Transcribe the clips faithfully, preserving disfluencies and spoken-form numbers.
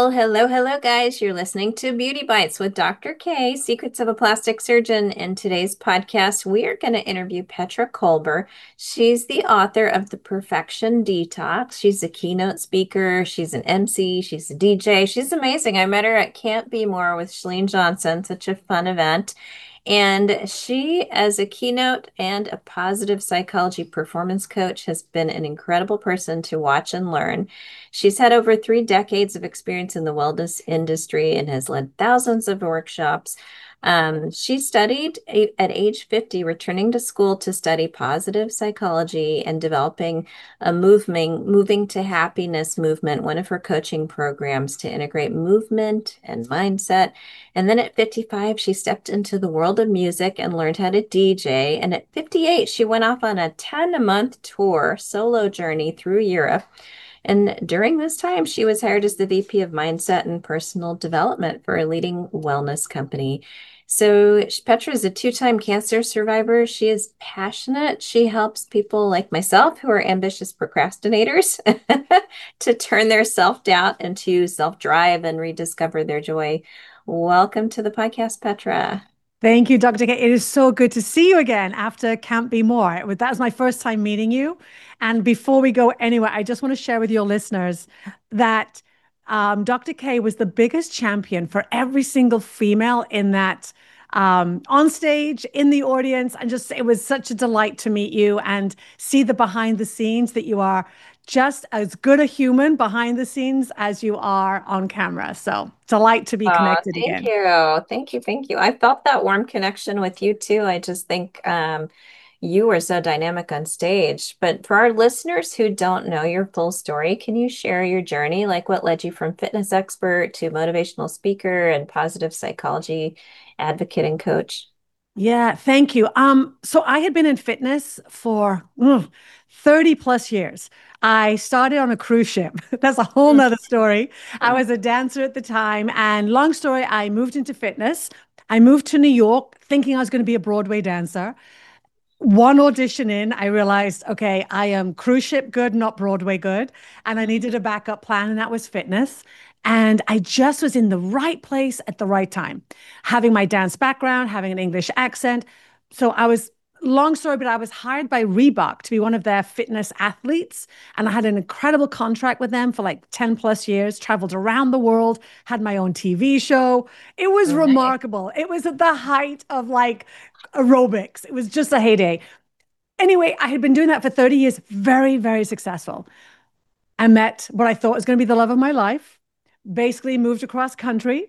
Well, hello, hello, guys. You're listening to Beauty Bites with doctor K, Secrets of a Plastic Surgeon. In today's podcast, we are going to interview Petra Kolber. She's the author of The Perfection Detox. She's a keynote speaker. She's an M C. She's a D J. She's amazing. I met her at Can't Be More with Chalene Johnson, such a fun event. And she, as a keynote and a positive psychology performance coach, has been an incredible person to watch and learn. She's had over three decades of experience in the wellness industry and has led thousands of workshops. Um, she studied a, at age fifty, returning to school to study positive psychology and developing a moving, moving to happiness movement, one of her coaching programs to integrate movement and mindset. And then at fifty-five, she stepped into the world of music and learned how to D J. And at fifty-eight, she went off on a ten-month tour solo journey through Europe. And during this time, she was hired as the V P of Mindset and Personal Development for a leading wellness company. So Petra is a two-time cancer survivor. She is passionate. She helps people like myself who are ambitious procrastinators to turn their self-doubt into self-drive and rediscover their joy. Welcome to the podcast, Petra. Thank you, doctor K. It is so good to see you again after Can't Be More. That was my first time meeting you. And before we go anywhere, I just want to share with your listeners that um, doctor K was the biggest champion for every single female in that um, on stage, in the audience. And just, it was such a delight to meet you and see the behind the scenes that you are just as good a human behind the scenes as you are on camera. So delight to be Oh, connected thank again. you. Thank you. Thank you. I felt that warm connection with you too. I just think um, you were so dynamic on stage. But for our listeners who don't know your full story, can you share your journey? Like what led you from fitness expert to motivational speaker and positive psychology advocate and coach? Yeah, thank you. Um, so I had been in fitness for mm, thirty plus years. I started on a cruise ship. That's a whole nother story. I was a dancer at the time, and long story, I moved into fitness. I moved to New York thinking I was going to be a Broadway dancer. One audition in, I realized, okay, I am cruise ship good, not Broadway good. And I needed a backup plan, and that was fitness. And I just was in the right place at the right time, having my dance background, having an English accent. So I was, long story, but I was hired by Reebok to be one of their fitness athletes. And I had an incredible contract with them for like ten plus years, traveled around the world, had my own T V show. It was Nice. remarkable. It was at the height of like aerobics. It was just a heyday. Anyway, I had been doing that for thirty years, very, very successful. I met what I thought was going to be the love of my life, basically moved across country,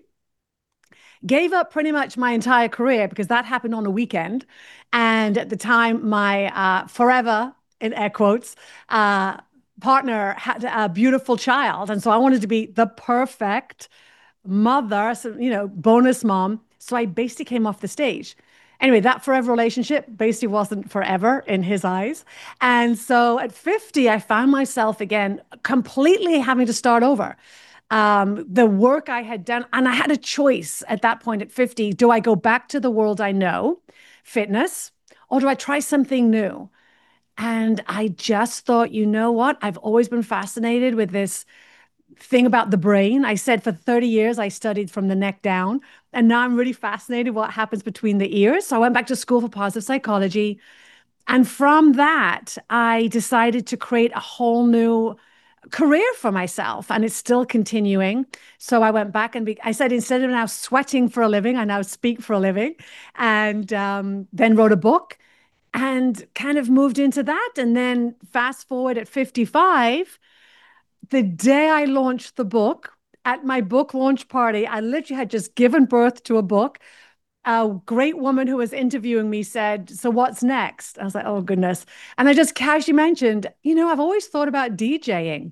gave up pretty much my entire career because that happened on a weekend. And at the time, my uh, forever, in air quotes, uh, partner had a beautiful child. And so I wanted to be the perfect mother, so, you know, bonus mom. So I basically came off the stage. Anyway, that forever relationship basically wasn't forever in his eyes. And so at fifty, I found myself again completely having to start over. Um, the work I had done, and I had a choice at that point at fifty. Do I go back to the world I know, fitness, or do I try something new? And I just thought, you know what? I've always been fascinated with this thing about the brain. I said for thirty years, I studied from the neck down. And now I'm really fascinated what happens between the ears. So I went back to school for positive psychology. And from that, I decided to create a whole new career for myself. And it's still continuing. So I went back and be, I said, instead of now sweating for a living, I now speak for a living. And um, then wrote a book and kind of moved into that. And then fast forward at fifty-five, the day I launched the book, at my book launch party, I literally had just given birth to a book. A great woman who was interviewing me said, "So what's next?" I was like, "Oh, goodness." And I just casually mentioned, you know, I've always thought about DJing.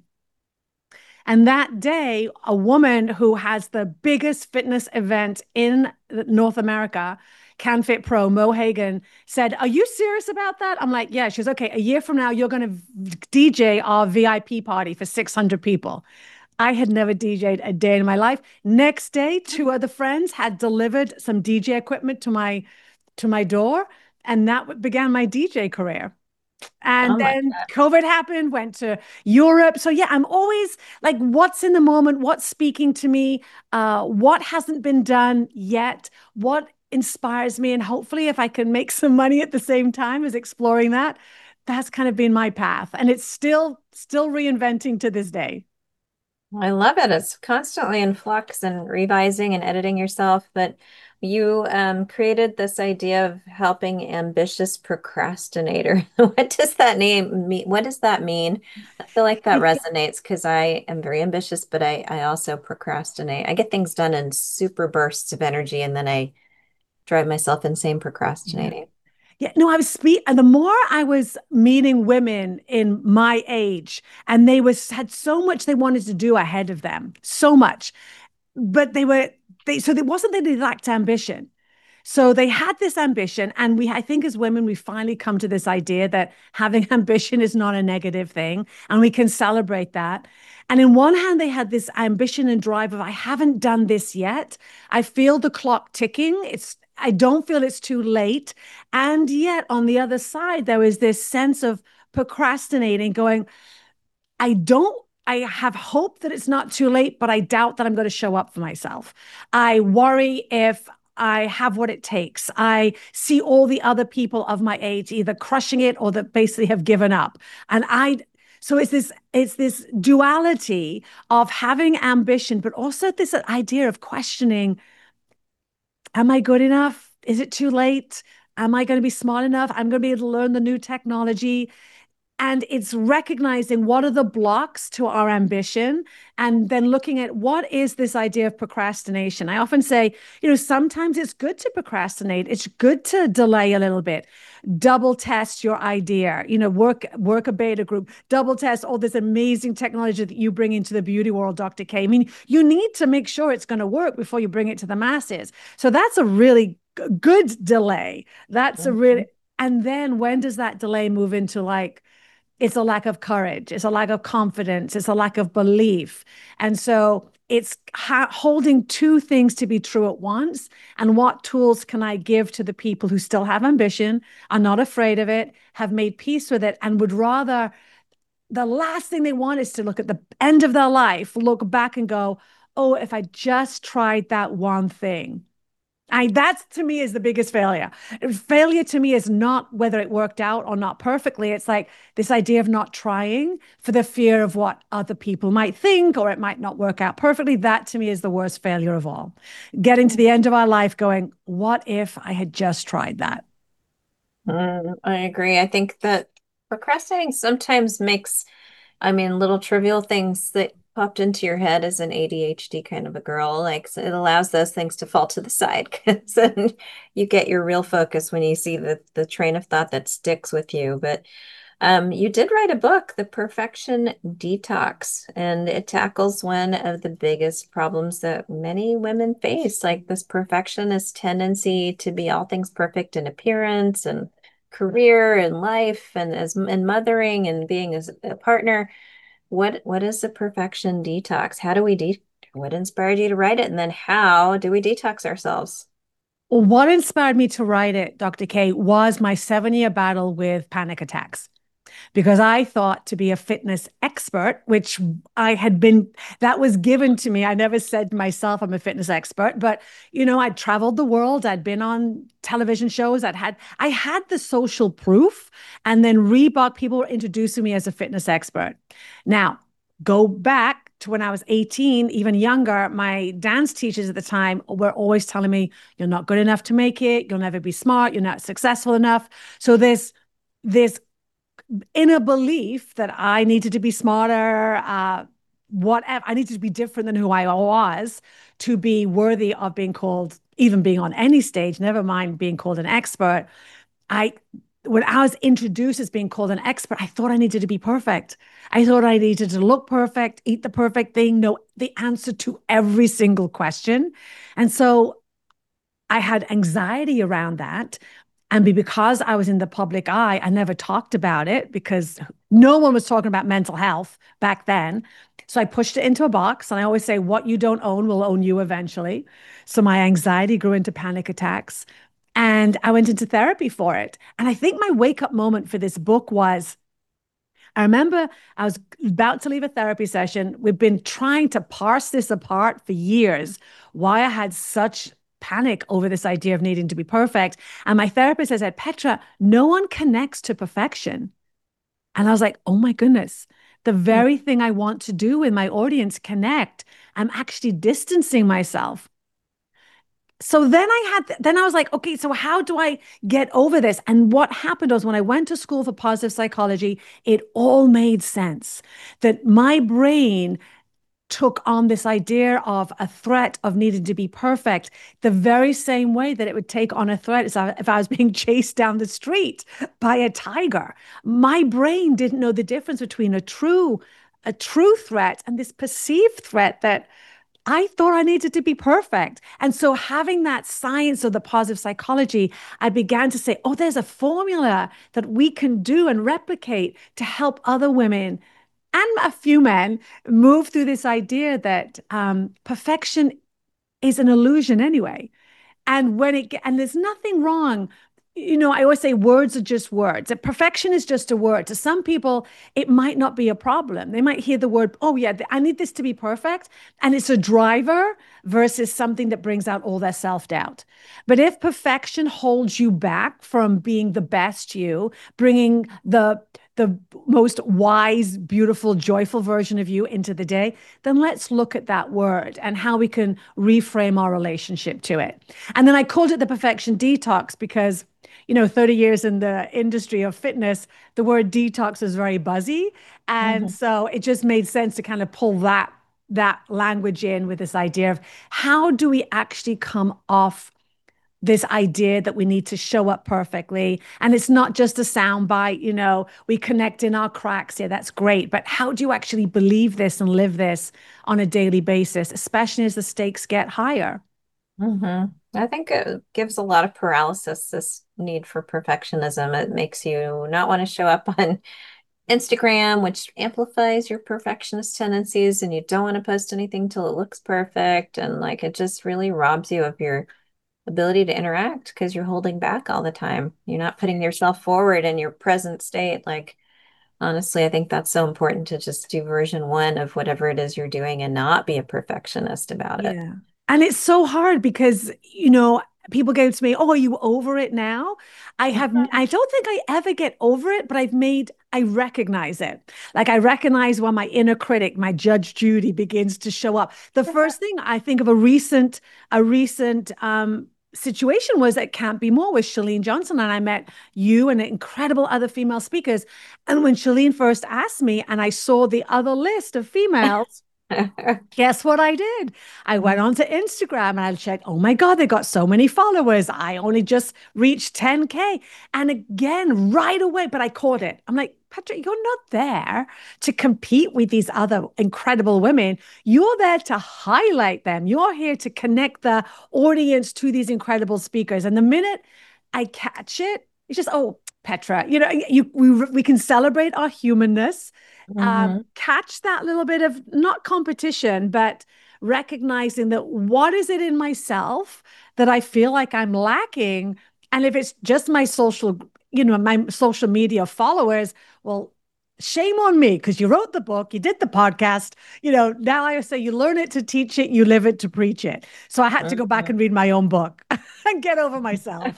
And that day, a woman who has the biggest fitness event in North America, CanFit Pro, Mo Hagan, said, "Are you serious about that?" I'm like, "Yeah." She was, "Okay, a year from now, you're going to D J our V I P party for six hundred people." I had never D J'd a day in my life. Next day, two other friends had delivered some D J equipment to my to my door, and that began my D J career. And Oh my then God. COVID happened, went to Europe. So yeah, I'm always like, what's in the moment? What's speaking to me? Uh, what hasn't been done yet? What inspires me? And hopefully, if I can make some money at the same time as exploring that, that's kind of been my path. And it's still still reinventing to this day. I love it. It's constantly in flux and revising and editing yourself. But you um, created this idea of helping ambitious procrastinator. What does that name mean? What does that mean? I feel like that resonates because I am very ambitious, but I, I also procrastinate. I get things done in super bursts of energy and then I drive myself insane Yeah. procrastinating. Yeah, no, I was speak and the more I was meeting women in my age, and they was had so much they wanted to do ahead of them, so much. But they were they so it wasn't that they lacked ambition. So they had this ambition, and we I think as women, we finally come to this idea that having ambition is not a negative thing, and we can celebrate that. And in one hand, they had this ambition and drive of, I haven't done this yet. I feel the clock ticking. It's I don't feel it's too late. And yet, on the other side, there was this sense of procrastinating, going, I don't, I have hope that it's not too late, but I doubt that I'm going to show up for myself. I worry if I have what it takes. I see all the other people of my age either crushing it or that basically have given up. And I, so it's this, it's this duality of having ambition, but also this idea of questioning, am I good enough? Is it too late? Am I going to be smart enough? I'm going to be able to learn the new technology. And it's recognizing what are the blocks to our ambition and then looking at what is this idea of procrastination. I often say, you know, sometimes it's good to procrastinate. It's good to delay a little bit, double test your idea, you know, work, work a beta group, double test all this amazing technology that you bring into the beauty world, Doctor K. I mean, you need to make sure it's going to work before you bring it to the masses. So that's a really good delay. That's a really, and then when does that delay move into like, it's a lack of courage, it's a lack of confidence, it's a lack of belief. And so it's ha- holding two things to be true at once. And what tools can I give to the people who still have ambition, are not afraid of it, have made peace with it, and would rather, the last thing they want is to look at the end of their life, look back and go, oh, if I just tried that one thing. I that's to me is the biggest failure. Failure to me is not whether it worked out or not perfectly. It's like this idea of not trying for the fear of what other people might think or it might not work out perfectly. That to me is the worst failure of all. Getting to the end of our life going, what if I had just tried that? Mm, I agree. I think that procrastinating sometimes makes, I mean, little trivial things that popped into your head as an A D H D kind of a girl, like so it allows those things to fall to the side because then you get your real focus when you see the the train of thought that sticks with you. But um, you did write a book, The Perfection Detox, and it tackles one of the biggest problems that many women face, like this perfectionist tendency to be all things perfect in appearance and career and life and as and mothering and being as a partner. What what is the perfection detox? How do we de what inspired you to write it? And then how do we detox ourselves? Well, what inspired me to write it, Doctor K, was my seven year battle with panic attacks. Because I thought to be a fitness expert, which I had been, that was given to me. I never said to myself, I'm a fitness expert, but you know, I'd traveled the world. I'd been on television shows. I'd had, I had the social proof. And then Reebok people were introducing me as a fitness expert. Now, go back to when I was eighteen, even younger, my dance teachers at the time were always telling me, you're not good enough to make it. You'll never be smart. You're not successful enough. So this, this inner belief that I needed to be smarter, uh, whatever, I needed to be different than who I was to be worthy of being called, even being on any stage, never mind being called an expert. I, when I was introduced as being called an expert, I thought I needed to be perfect. I thought I needed to look perfect, eat the perfect thing, know the answer to every single question. And so I had anxiety around that. And because I was in the public eye, I never talked about it because no one was talking about mental health back then. So I pushed it into a box. And I always say, what you don't own will own you eventually. So my anxiety grew into panic attacks. And I went into therapy for it. And I think my wake up moment for this book was I remember I was about to leave a therapy session. We've been trying to parse this apart for years, why I had such panic over this idea of needing to be perfect. And my therapist has said, Petra, no one connects to perfection. And I was like, oh my goodness, the very thing I want to do with my audience, connect, I'm actually distancing myself. So then I had, then I was like, okay, so how do I get over this? And what happened was when I went to school for positive psychology, it all made sense that my brain took on this idea of a threat of needing to be perfect the very same way that it would take on a threat as if I was being chased down the street by a tiger. My brain didn't know the difference between a true, a true threat and this perceived threat that I thought I needed to be perfect. And so having that science of the positive psychology, I began to say, oh, there's a formula that we can do and replicate to help other women and a few men move through this idea that um, perfection is an illusion anyway. And when it and there's nothing wrong. You know, I always say words are just words. Perfection is just a word. To some people, it might not be a problem. They might hear the word, oh, yeah, I need this to be perfect. And it's a driver versus something that brings out all their self-doubt. But if perfection holds you back from being the best you, bringing the the most wise, beautiful, joyful version of you into the day, then let's look at that word and how we can reframe our relationship to it. And then I called it the perfection detox because, you know, thirty years in the industry of fitness, the word detox is very buzzy. And Mm-hmm. so it just made sense to kind of pull that that language in with this idea of how do we actually come off this idea that we need to show up perfectly. And it's not just a soundbite, you know, we connect in our cracks. Yeah, that's great. But how do you actually believe this and live this on a daily basis, especially as the stakes get higher? Mm-hmm. I think it gives a lot of paralysis, this need for perfectionism. It makes you not want to show up on Instagram, which amplifies your perfectionist tendencies, and you don't want to post anything till it looks perfect. And like it just really robs you of your ability to interact because you're holding back all the time. You're not putting yourself forward in your present state. Like, honestly, I think that's so important to just do version one of whatever it is you're doing and not be a perfectionist about it. Yeah. And it's so hard because, you know, people go to me, oh, are you over it now? I have, I don't think I ever get over it, but I've made, I recognize it. Like I recognize when my inner critic, my Judge Judy begins to show up. The first thing I think of a recent, a recent, um, situation was at Can't Be More with Chalene Johnson. And I met you and incredible other female speakers. And when Chalene first asked me and I saw the other list of females, guess what I did? I went onto Instagram and I checked, oh my God, they got so many followers. I only just reached ten K. And again, right away, but I caught it. I'm like, Patrick, you're not there to compete with these other incredible women. You're there to highlight them. You're here to connect the audience to these incredible speakers. And the minute I catch it, it's just, oh, Petra, you know, you we we can celebrate our humanness, um, Mhm. catch that little bit of not competition, but recognizing that what is it in myself that I feel like I'm lacking, and if it's just my social, you know, my social media followers, well, shame on me because you wrote the book, you did the podcast, you know. Now I say you learn it to teach it, you live it to preach it. So I had to go back Mhm. and read my own book and get over myself.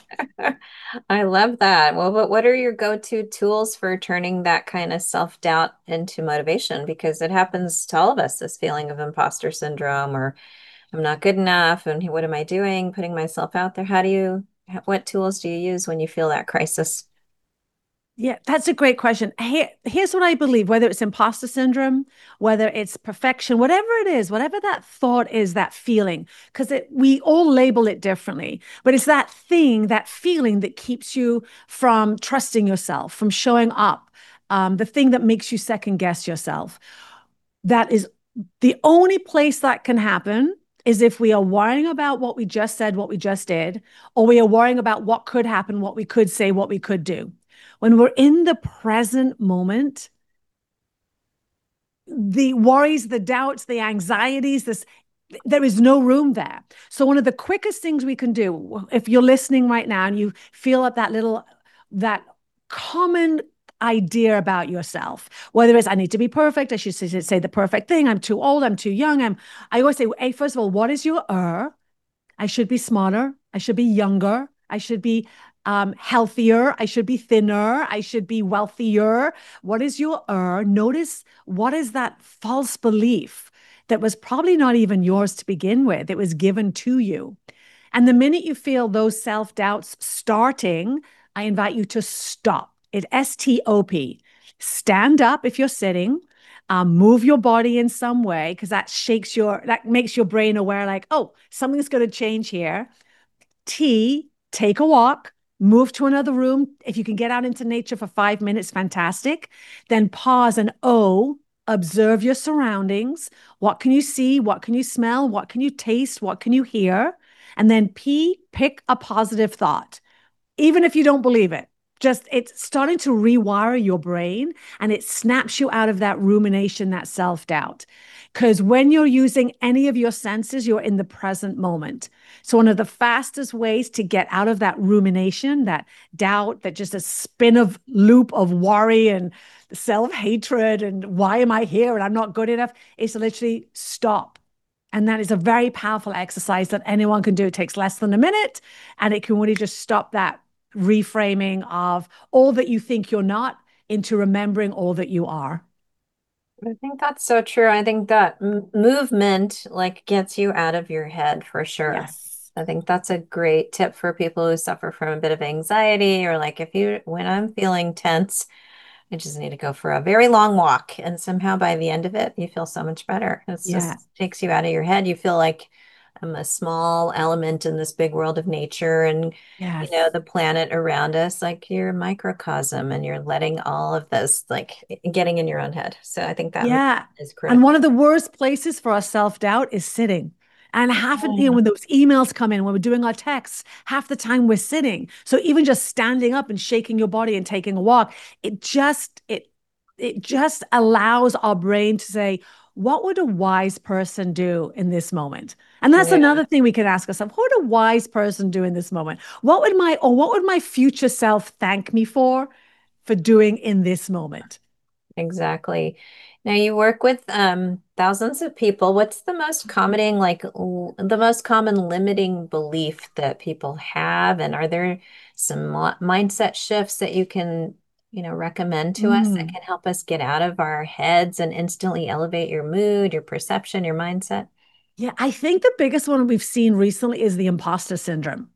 I love that. Well, but what are your go-to tools for turning that kind of self-doubt into motivation? Because it happens to all of us, this feeling of imposter syndrome or I'm not good enough and what am I doing? Putting myself out there. How do you, what tools do you use when you feel that crisis? Yeah, that's a great question. Here, here's what I believe, whether it's imposter syndrome, whether it's perfection, whatever it is, whatever that thought is, that feeling, because we all label it differently, but it's that thing, that feeling that keeps you from trusting yourself, from showing up, um, the thing that makes you second guess yourself. That is the only place that can happen is if we are worrying about what we just said, what we just did, or we are worrying about what could happen, what we could say, what we could do. When we're in the present moment, the worries, the doubts, the anxieties, this there is no room there. So one of the quickest things we can do, if you're listening right now and you feel up that little, that common idea about yourself, whether it's I need to be perfect, I should say, say the perfect thing, I'm too old, I'm too young, I'm, I always say, hey, first of all, what is your er? I should be smarter, I should be younger, I should be um, healthier, I should be thinner, I should be wealthier. What is your er? Notice what is that false belief that was probably not even yours to begin with. It was given to you. And the minute you feel those self-doubts starting, I invite you to stop. It S T O P. Stand up if you're sitting. Um, move your body in some way, because that shakes your, that makes your brain aware, like, oh, something's going to change here. T, take a walk, move to another room. If you can get out into nature for five minutes, fantastic. Then pause and O, observe your surroundings. What can you see? What can you smell? What can you taste? What can you hear? And then P, pick a positive thought, even if you don't believe it. Just it's starting to rewire your brain, and it snaps you out of that rumination, that self-doubt. Because when you're using any of your senses, you're in the present moment. So one of the fastest ways to get out of that rumination, that doubt, that just a spin of loop of worry and self-hatred and why am I here and I'm not good enough, is to literally stop. And that is a very powerful exercise that anyone can do. It takes less than a minute, and it can really just stop that reframing of all that you think you're not into remembering all that you are. I think that's so true. I think that m movement like gets you out of your head for sure. Yes. I think that's a great tip for people who suffer from a bit of anxiety, or like if you, when I'm feeling tense, I just need to go for a very long walk. And somehow by the end of it, you feel so much better. It's Yeah. just takes you out of your head. You feel like I'm a small element in this big world of nature, and, you know, Yes. the planet around us, like you're a microcosm, and you're letting all of this, like getting in your own head. So I think that Yeah. is And critical. one of the worst places for our self-doubt is sitting. And half of, you know, Yeah, when those emails come in, when we're doing our texts, half the time we're sitting. So even just standing up and shaking your body and taking a walk, it just, it, it just allows our brain to say, what would a wise person do in this moment? And that's yeah, another thing we can ask ourselves. What would a wise person do in this moment? What would my, or what would my future self thank me for, for doing in this moment? exactly. Now you work with um, thousands of people. What's the most common, like l- the most common limiting belief that people have? And are there some mo- mindset shifts that you can, you know, recommend to us that Mm. can help us get out of our heads and instantly elevate your mood, your perception, your mindset? Yeah, I think the biggest one we've seen recently is the imposter syndrome.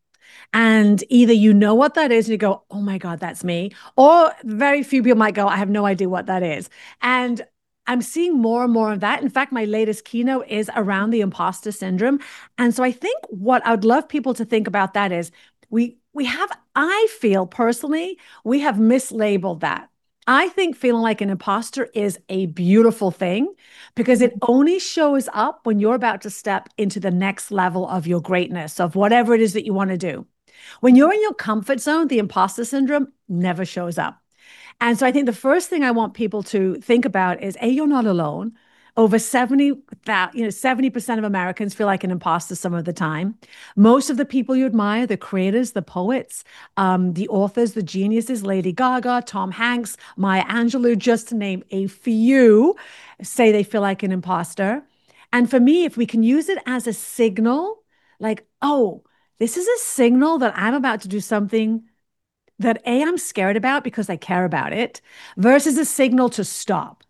And either you know what that is and you go, oh my God, that's me. Or very few people might go, I have no idea what that is. And I'm seeing more and more of that. In fact, my latest keynote is around the imposter syndrome. And so I think what I would love people to think about that is we we have, I feel personally, we have mislabeled that. I think feeling like an imposter is a beautiful thing, because it only shows up when you're about to step into the next level of your greatness, of whatever it is that you want to do. When you're in your comfort zone, the imposter syndrome never shows up. And so I think the first thing I want people to think about is, A, you're not alone. Over seventy, that, you know, seventy percent of Americans feel like an imposter some of the time. Most of the people you admire, the creators, the poets, um, the authors, the geniuses, Lady Gaga, Tom Hanks, Maya Angelou, just to name a few, say they feel like an imposter. And for me, if we can use it as a signal, like, oh, this is a signal that I'm about to do something that A, I'm scared about because I care about it, versus a signal to stop.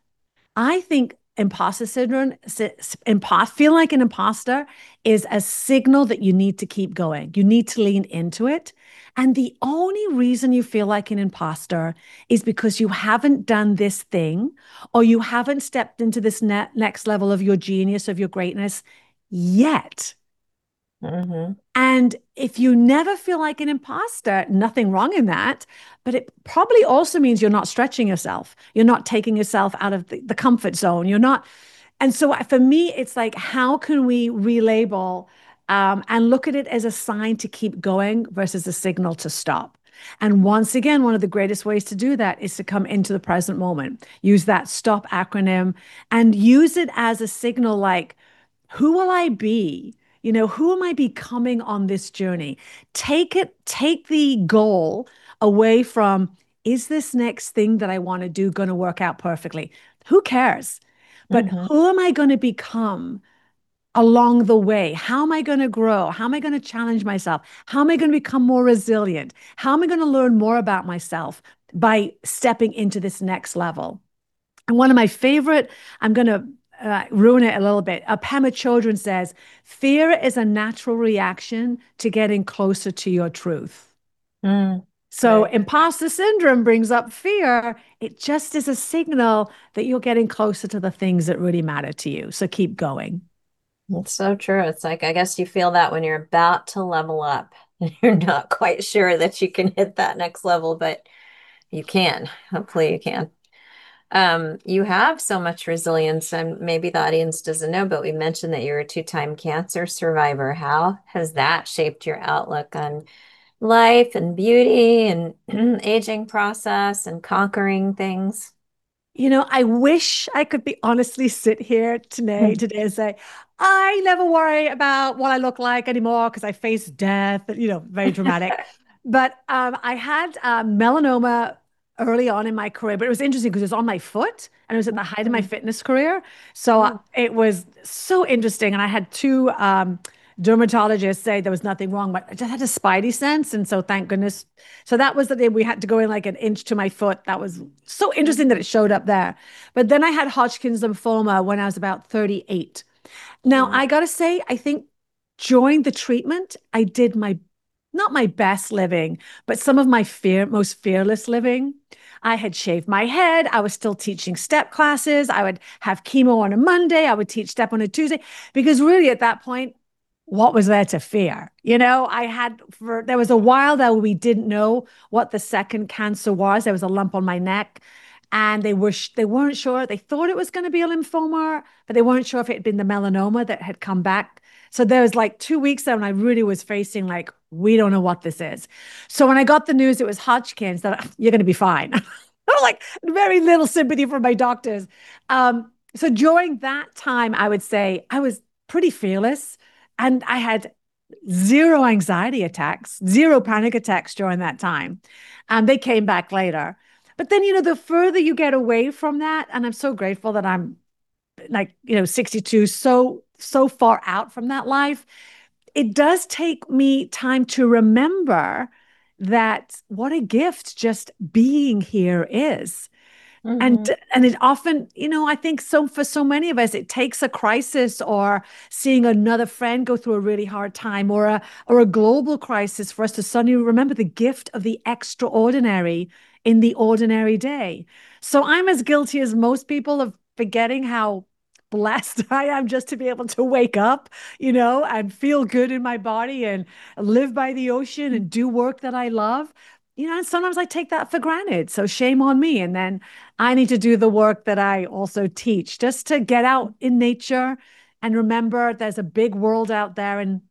I think imposter syndrome, impo- feel like an imposter is a signal that you need to keep going. You need to lean into it. And the only reason you feel like an imposter is because you haven't done this thing, or you haven't stepped into this ne- next level of your genius, of your greatness yet. Hmm. And if you never feel like an imposter, nothing wrong in that, but it probably also means you're not stretching yourself. You're not taking yourself out of the, the comfort zone. You're not. And so for me, it's like, how can we relabel um, and look at it as a sign to keep going versus a signal to stop? And once again, one of the greatest ways to do that is to come into the present moment. Use that STOP acronym and use it as a signal like, who will I be? You know, who am I becoming on this journey? Take it, take the goal away from, is this next thing that I want to do going to work out perfectly? Who cares? But Hmm. who am I going to become along the way? How am I going to grow? How am I going to challenge myself? How am I going to become more resilient? How am I going to learn more about myself by stepping into this next level? And one of my favorite, I'm going to uh, ruin it a little bit. Uh, Pema Chodron says, fear is a natural reaction to getting closer to your truth. Mm, So right. imposter syndrome brings up fear. It just is a signal that you're getting closer to the things that really matter to you. So keep going. It's so true. It's like, I guess you feel that when you're about to level up and you're not quite sure that you can hit that next level, but you can. Hopefully you can. Um, you have so much resilience, and maybe the audience doesn't know, but we mentioned that you're a two-time cancer survivor. How has that shaped your outlook on life and beauty and aging process and conquering things? You know, I wish I could be honestly sit here today, today and say, I never worry about what I look like anymore because I face death, you know, very dramatic. But um, I had uh, melanoma early on in my career, but it was interesting because it was on my foot and it was at the height of my Mhm. fitness career. So uh, Oh, it was so interesting. And I had two um, dermatologists say there was nothing wrong, but I just had a spidey sense. And so thank goodness. So that was the day we had to go in like an inch to my foot. That was so interesting that it showed up there. But then I had Hodgkin's lymphoma when I was about thirty-eight. Now, mm, I got to say, I think during the treatment, I did my not my best living, but some of my fear most fearless living. I had shaved my head. I was still teaching step classes. I would have chemo on a Monday. I would teach step on a Tuesday because really at that point, what was there to fear? You know, I had for there was a while that we didn't know what the second cancer was. There was a lump on my neck, and they were they weren't sure. They thought it was going to be a lymphoma, but they weren't sure if it had been the melanoma that had come back. So there was like two weeks there, and I really was facing like, we don't know what this is. So when I got the news it was Hodgkin's, that you're going to be fine. I'm like very little sympathy for my doctors. Um, so during that time, I would say I was pretty fearless. And I had zero anxiety attacks, zero panic attacks during that time. And they came back later. But then, you know, the further you get away from that, and I'm so grateful that I'm like, you know, sixty-two, so, so far out from that life, it does take me time to remember that what a gift just being here is. And mhm. and it often, you know, I think so for so many of us, it takes a crisis or seeing another friend go through a really hard time or a or a global crisis for us to suddenly remember the gift of the extraordinary in the ordinary day. So I'm as guilty as most people of forgetting how blessed I am just to be able to wake up, you know, and feel good in my body and live by the ocean and do work that I love. You know, and sometimes I take that for granted. So shame on me. And then I need to do the work that I also teach, just to get out in nature and remember there's a big world out there. And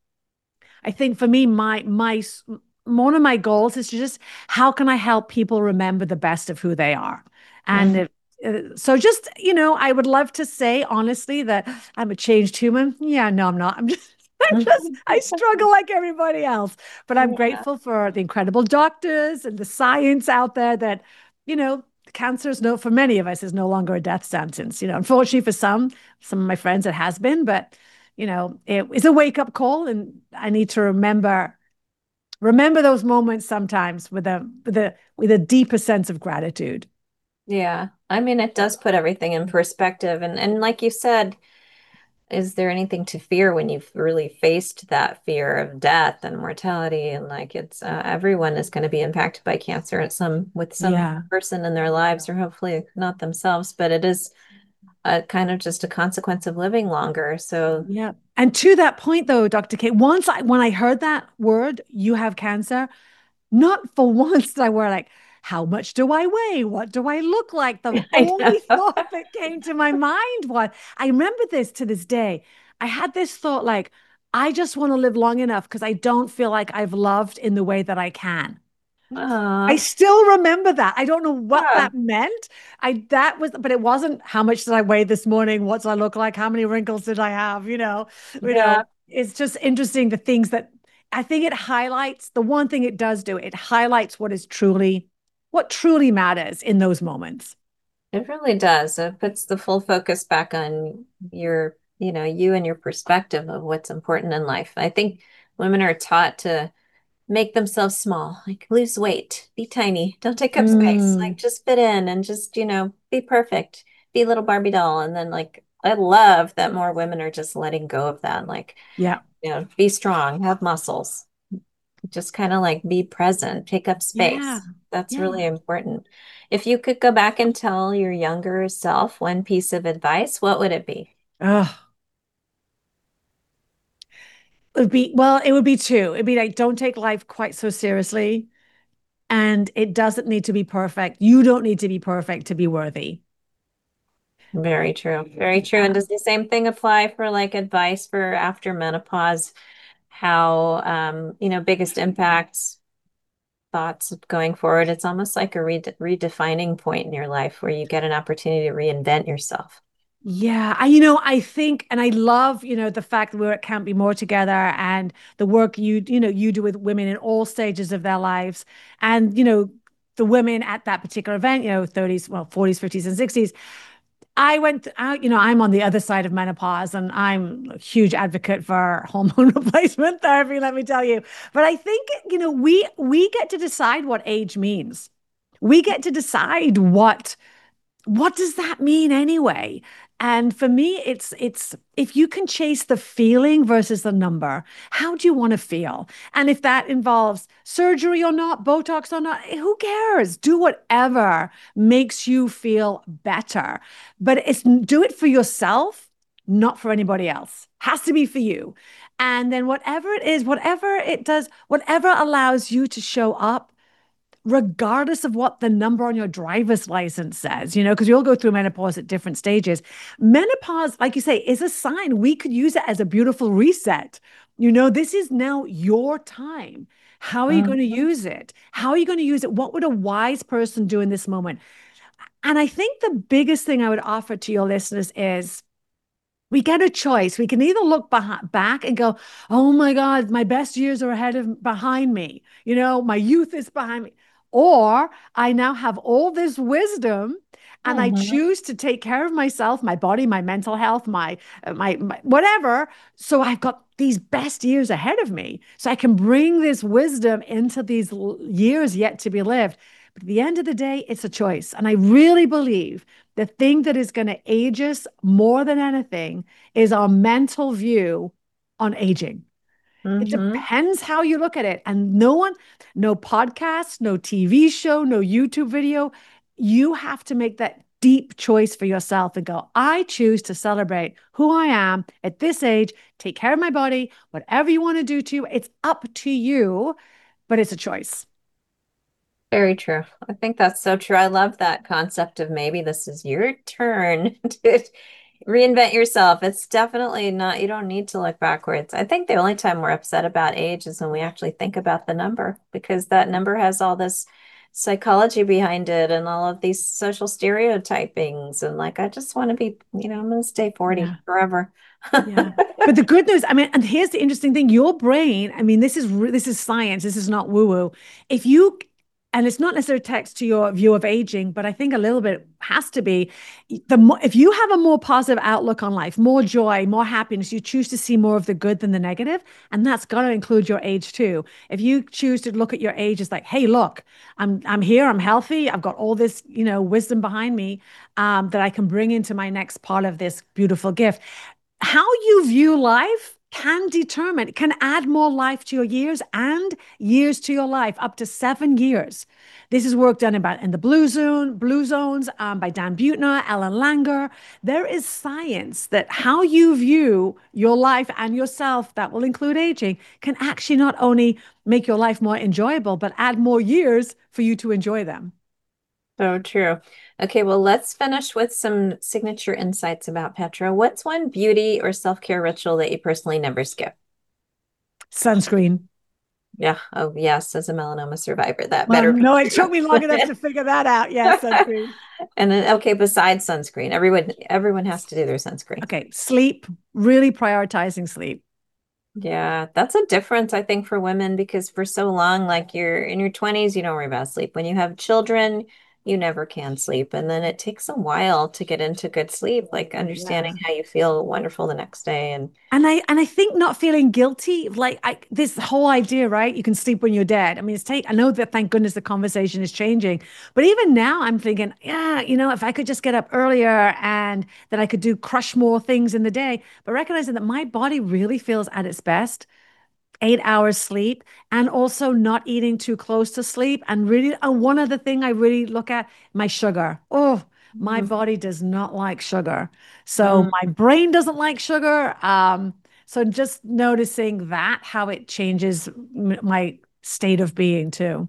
I think for me, my my one of my goals is to just how can I help people remember the best of who they are, and Mhm. if, uh, so just you know, I would love to say honestly that I'm a changed human. Yeah, no, I'm not. I'm just. I'm just, I struggle like everybody else, but I'm Yeah. grateful for the incredible doctors and the science out there that, you know, cancer is no, for many of us is no longer a death sentence. You know, unfortunately for some, some of my friends it has been, but you know, it is a wake up call, and I need to remember remember those moments sometimes with a with a with a deeper sense of gratitude. Yeah. I mean, it does put everything in perspective. And and like you said, is there anything to fear when you've really faced that fear of death and mortality? And like it's uh, everyone is going to be impacted by cancer at some with some Yeah. person in their lives, or hopefully not themselves, but it is a kind of just a consequence of living longer. So Yeah. And to that point though, doctor Kate, once I when I heard that word, you have cancer, not for once did I were like, how much do I weigh? What do I look like? The I only know. thought that came to my mind was, I remember this to this day. I had this thought like, I just want to live long enough because I don't feel like I've loved in the way that I can. I Aw, still remember that. I don't know what yeah, that meant. I that was, but it wasn't how much did I weigh this morning? What did I look like? How many wrinkles did I have? You know, you yeah. know, it's just interesting the things that I think it highlights. The one thing it does do, it highlights what is truly, what truly matters in those moments. It really does. It puts the full focus back on your, you know, you and your perspective of what's important in life. I think women are taught to make themselves small, like lose weight, be tiny, don't take up space, like Mm, just fit in and just, you know, be perfect, be a little Barbie doll. And then like I love that more women are just letting go of that. Like, yeah, you know, be strong, have muscles, just kind of like be present, take up yeah, space. That's yeah. really important. If you could go back and tell your younger self one piece of advice, what would it be? Ugh. It would be well, it would be two. It'd be like, don't take life quite so seriously. And it doesn't need to be perfect. You don't need to be perfect to be worthy. Very true. Very true. And Yeah. does the same thing apply for like advice for after menopause? How, um, you know, biggest impacts, thoughts going forward? It's almost like a re redefining point in your life where you get an opportunity to reinvent yourself. Yeah, I, you know, I think, and I love, you know, the fact that we're at Can't Be More together and the work you, you know, you do with women in all stages of their lives. And, you know, the women at that particular event, you know, thirties, well, forties, fifties, and sixties. I went out, you know, I'm on the other side of menopause and I'm a huge advocate for hormone replacement therapy, let me tell you. But I think, you know, we we get to decide what age means. We get to decide what what does that mean anyway? And for me, it's it's if you can chase the feeling versus the number, how do you want to feel? And if that involves surgery or not, Botox or not, who cares? Do whatever makes you feel better. But it's do it for yourself, not for anybody else. Has to be for you. And then whatever it is, whatever it does, whatever allows you to show up regardless of what the number on your driver's license says, you know, because we all go through menopause at different stages. Menopause, like you say, is a sign. We could use it as a beautiful reset. You know, this is now your time. How are you going to Mhm. use it? How are you going to use it? What would a wise person do in this moment? And I think the biggest thing I would offer to your listeners is we get a choice. We can either look beh- back and go, "Oh my God, my best years are ahead of behind me. You know, my youth is behind me." Or I now have all this wisdom and I Mhm. choose to take care of myself, my body, my mental health, my, uh, my my whatever. So I've got these best years ahead of me. So I can bring this wisdom into these l- years yet to be lived. But at the end of the day, it's a choice. And I really believe the thing that is going to age us more than anything is our mental view on aging. It Mhm. depends how you look at it. And no one, no podcast, no T V show, no YouTube video. You have to make that deep choice for yourself and go, I choose to celebrate who I am at this age, take care of my body, whatever you want to do to you. It's up to you, but it's a choice. Very true. I think that's so true. I love that concept of maybe this is your turn to reinvent yourself. It's definitely not, you don't need to look backwards. I think the only time we're upset about age is when we actually think about the number, because that number has all this psychology behind it and all of these social stereotypings. And like, I just want to be, you know, I'm going to stay forty Yeah. forever. Yeah. But the good news, I mean, and here's the interesting thing, your brain, I mean, this is this is science, this is not woo-woo. If you and it's not necessarily text to your view of aging, but I think a little bit has to be the more if you have a more positive outlook on life, more joy, more happiness, you choose to see more of the good than the negative, and that's got to include your age too. If you choose to look at your age as like, hey, look, I'm I'm here, I'm healthy, I've got all this, you know, wisdom behind me um, that I can bring into my next part of this beautiful gift how you view life can determine, can add more life to your years and years to your life, up to seven years. This is work done about in the Blue Zone, Blue Zones um, by Dan Buettner, Ellen Langer. There is science that how you view your life and yourself, that will include aging, can actually not only make your life more enjoyable, but add more years for you to enjoy them. So true. Okay, well, let's finish with some signature insights about Petra. What's one beauty or self-care ritual that you personally never skip? Sunscreen. Yeah. Oh, yes. As a melanoma survivor, that Well, better be no, it took true. me long enough to figure that out. Yes, sunscreen. And then, okay, besides sunscreen, everyone everyone has to do their sunscreen. Okay, sleep, really prioritizing sleep. Yeah, that's a difference, I think, for women because for so long, like you're in your twenties, you don't worry about sleep. When you have children, you never can sleep. And then it takes a while to get into good sleep, like understanding Yeah. how you feel wonderful the next day. And And I and I think not feeling guilty, like I this whole idea, right? You can sleep when you're dead. I mean, it's take I know that thank goodness the conversation is changing. But even now I'm thinking, yeah, you know, if I could just get up earlier and that I could do crush more things in the day, but recognizing that my body really feels at its best eight hours sleep and also not eating too close to sleep. And really, uh, one other thing I really look at my sugar. Oh, my mm, body does not like sugar. So mm, my brain doesn't like sugar. Um, so just noticing that, how it changes m- my state of being too.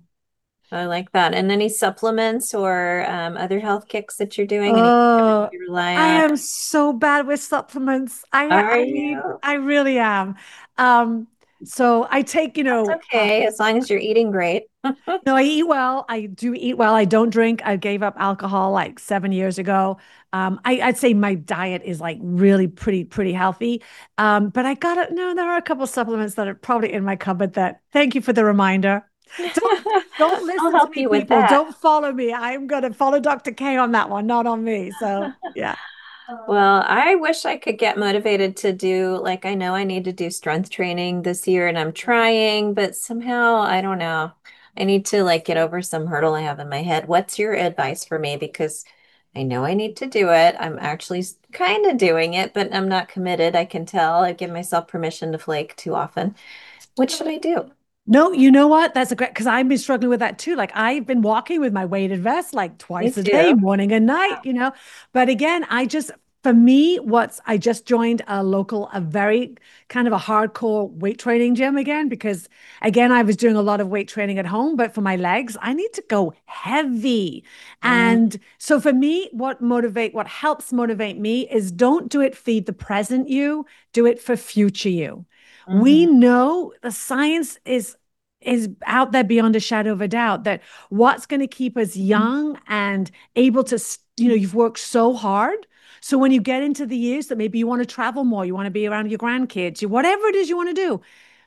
I like that. And any supplements or um, other health kicks that you're doing? Anything that Oh, you rely I on? am so bad with supplements. I Are I need you? I really am. Um, so I take, you That's know, uh, okay, as long as you're eating great. no, I eat well. I do eat well. I don't drink. I gave up alcohol like seven years ago. Um, I, I'd say my diet is like really pretty, pretty healthy. Um, but I got it. No, there are a couple supplements that are probably in my cupboard that thank you for the reminder. Don't don't I'll listen to help me, you with people. that. Don't follow me. I'm gonna follow doctor K on that one, not on me. So yeah. Well, I wish I could get motivated to do, like, I know I need to do strength training this year and I'm trying, but somehow, I don't know. I need to like get over some hurdle I have in my head. What's your advice for me? Because I know I need to do it. I'm actually kind of doing it, but I'm not committed. I can tell. I give myself permission to flake too often. What should I do? No, you know what? That's a great because I've been struggling with that too. Like I've been walking with my weighted vest like Me twice a day, too. morning and night, you know. But again, I just for me, what's I just joined a local, a very kind of a hardcore weight training gym again because again, I was doing a lot of weight training at home, but for my legs, I need to go heavy. Mm, And so for me, what motivate, what helps motivate me is don't do it for the present you, do it for future you. We mhm, know the science is is out there beyond a shadow of a doubt that what's going to keep us young and able to, you know, you've worked so hard. So when you get into the years that maybe you want to travel more, you want to be around your grandkids, you whatever it is you want to do.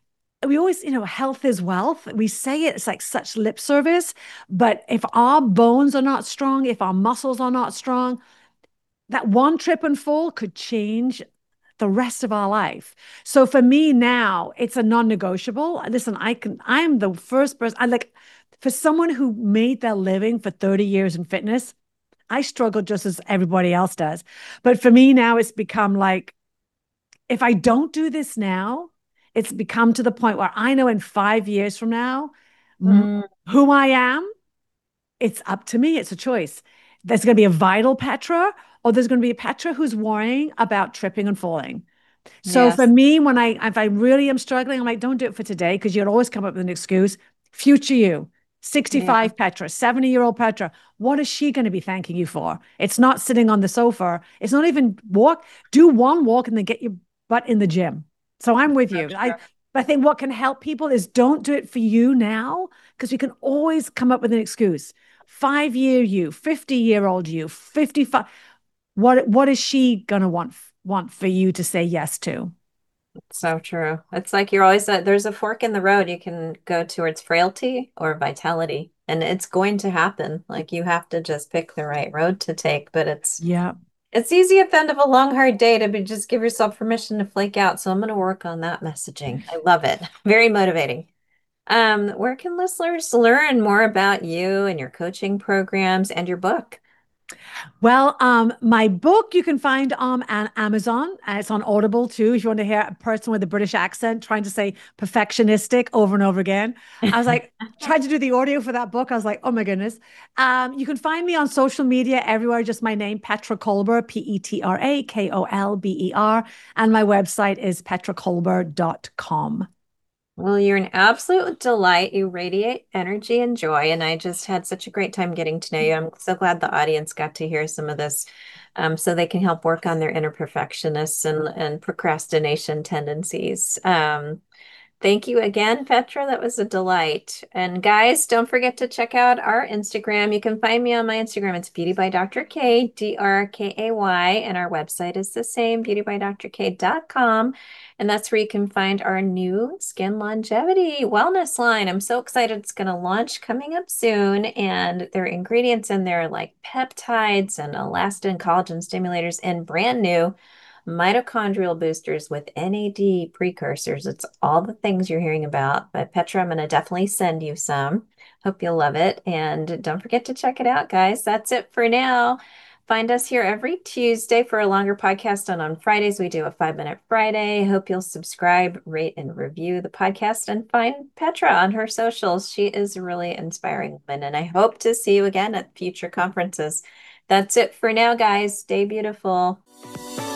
We always, you know, health is wealth. We say it, it's like such lip service. But if our bones are not strong, if our muscles are not strong, that one trip and fall could change the rest of our life. So for me now, it's a non-negotiable. Listen, I can, I'm the first person, I like, for someone who made their living for thirty years in fitness, I struggle just as everybody else does. But for me now, it's become like, if I don't do this now, it's become to the point where I know in five years from now, mm, who I am, it's up to me. It's a choice. There's going to be a vital Petra, or there's going to be a Petra who's worrying about tripping and falling. So for yes. me, when I if I really am struggling, I'm like, don't do it for today because you'll always come up with an excuse. Future you, Yeah. sixty-five Petra, seventy year old Petra, what is she going to be thanking you for? It's not sitting on the sofa. It's not even walk. Do one walk and then get your butt in the gym. So I'm with So you. I true. I think what can help people is don't do it for you now because we can always come up with an excuse. Five year you, fifty year old you, fifty-five. What what is she gonna want want for you to say yes to? So true. It's like you're always a, there's a fork in the road. You can go towards frailty or vitality, and it's going to happen. Like you have to just pick the right road to take. But it's Yeah. it's easy at the end of a long, hard day to be just give yourself permission to flake out. So I'm going to work on that messaging. I love it. Very motivating. Um, where can listeners learn more about you and your coaching programs and your book? Well, um, my book you can find um, on Amazon. Uh, It's on Audible too. If you want to hear a person with a British accent trying to say perfectionistic over and over again, I was like, tried to do the audio for that book. I was like, oh my goodness. Um, you can find me on social media everywhere. Just my name, Petra Kolber, P E T R A K O L B E R, and my website is petra kolber dot com. Well, you're an absolute delight. You radiate energy and joy, and I just had such a great time getting to know you. I'm so glad the audience got to hear some of this, um, so they can help work on their inner perfectionists and, and procrastination tendencies. Um, Thank you again, Petra. That was a delight. And guys, don't forget to check out our Instagram. You can find me on my Instagram. It's Beauty by Doctor K, D R K A Y. And our website is the same, beauty by dr k dot com. And that's where you can find our new skin longevity wellness line. I'm so excited. It's going to launch coming up soon. And there are ingredients in there like peptides and elastin, collagen stimulators, and brand new mitochondrial boosters with N A D precursors. It's all the things you're hearing about. But Petra, I'm going to definitely send you some. Hope you'll love it. And don't forget to check it out, guys. That's it for now. Find us here every Tuesday for a longer podcast. And on Fridays, we do a five minute Friday. Hope you'll subscribe, rate, and review the podcast and find Petra on her socials. She is a really inspiring woman. And I hope to see you again at future conferences. That's it for now, guys. Stay beautiful.